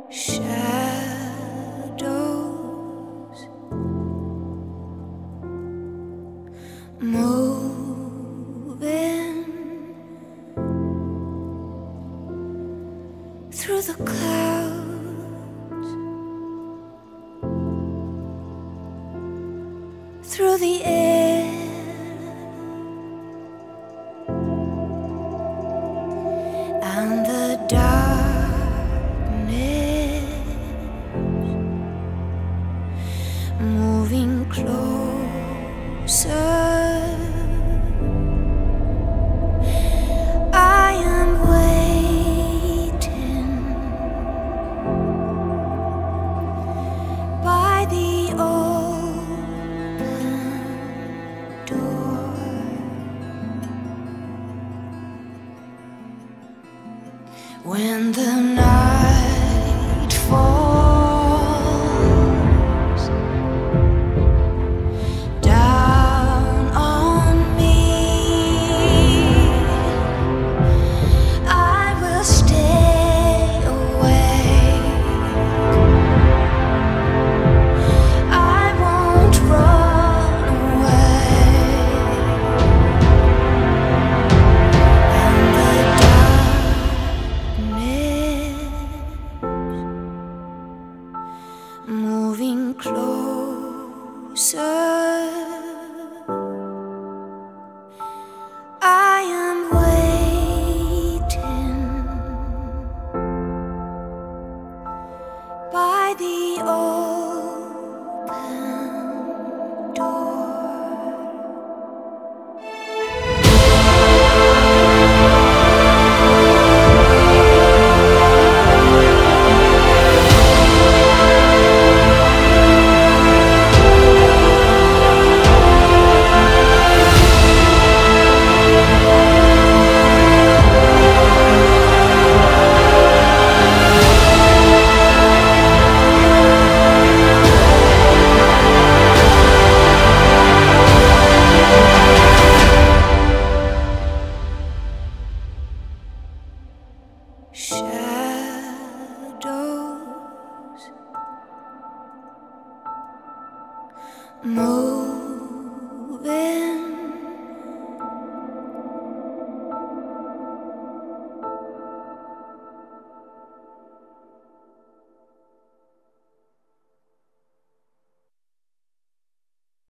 shadows moving through the clouds, through the air, and the darkness moving closer. I am waiting by the open door. When the night falls down on me, I will stay awake. I won't run away. And the darkness moving closer. I am waiting by the open door. Shadows moving